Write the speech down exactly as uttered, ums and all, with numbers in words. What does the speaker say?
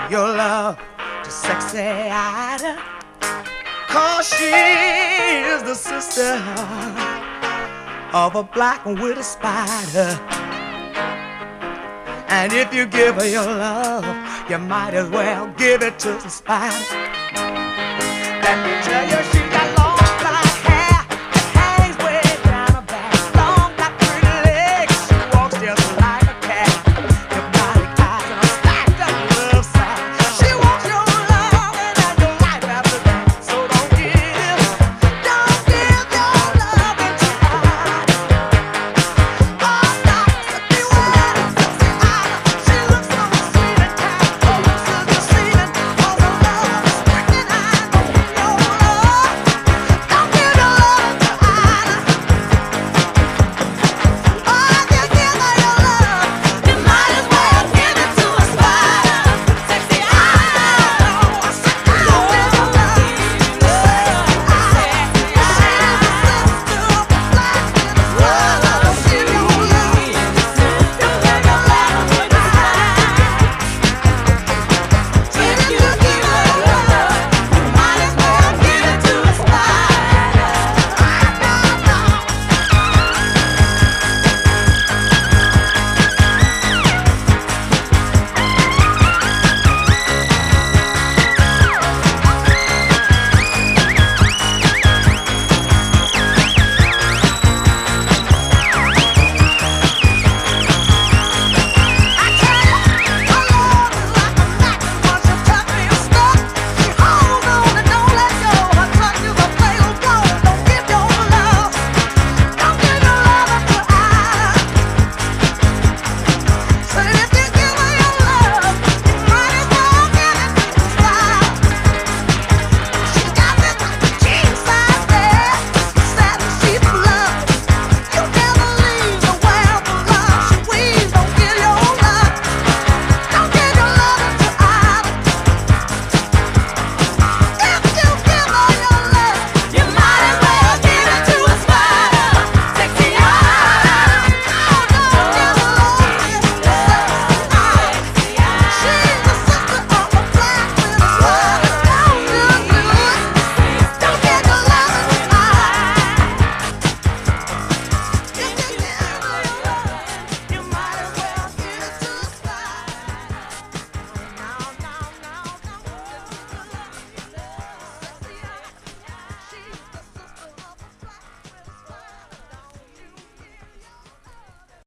your love to sexy Ida, 'cause she is the sister of a black widow spider. And if you give her your love, you might as well give it to the spider.